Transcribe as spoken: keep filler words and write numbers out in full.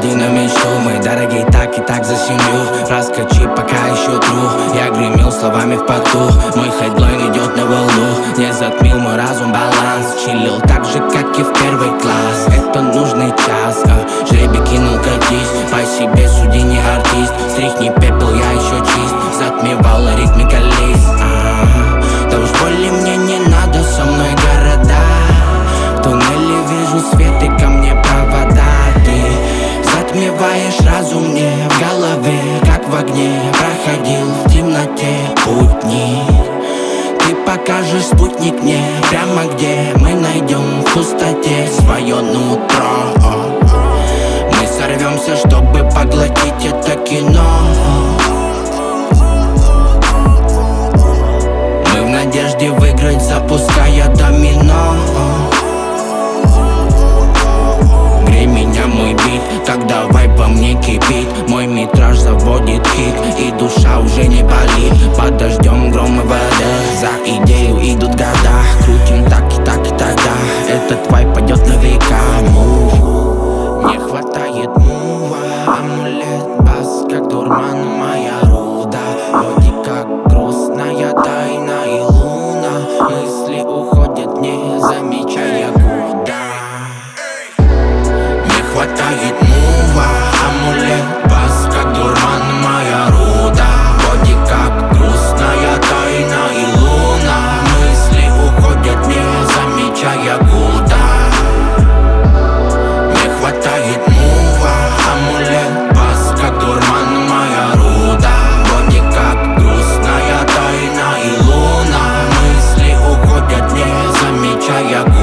погоди на мечту. Мы дорогие так и так за семью. Раскачи, пока еще тру. Я гремел словами в поту. Мой хедлайн идет на волну. Не затмил мой разум баланс. Чилил так же, как и в первый класс. Это нужный час, а жребий кинул, катись. По себе суди, не артист. Стряхни пепел, я еще чист. Затмевала ритмика лист. а-а-а. Да уж более мне не надо, со мной города. В туннеле вижу свет и ко мне провода. Ты затмеваешь разум мне в голове, как в огне. Проходил в темноте путни. Ты покажешь спутник мне прямо где мы найдем в пустоте свое нутро. Мы сорвемся, чтобы поглотить это кино. Мы в надежде выиграть, запуская домино. Грей меня, мой бит, так давай по мне кипит. Мой метраж заводит хит, и душа уже не болит. Под дождем гром и вода, за идею идут года. Крутим так и так и тогда, этот вайп пойдет на века. Мув, не хватает мува. Амулет, бас, как дурман, моя руда. Вроде как грустная тайна и луна. Мысли уходят, не замечая куда. Не хватает мува. Амулет, бас, как дурман, моя руда. Вроде как грустная тайна и луна. Мысли уходят, не замечая куда. Не хватает мува. Амулет, бас, как дурман, моя руда. Вроде как грустная тайна и луна. Мысли уходят, не замечая куда.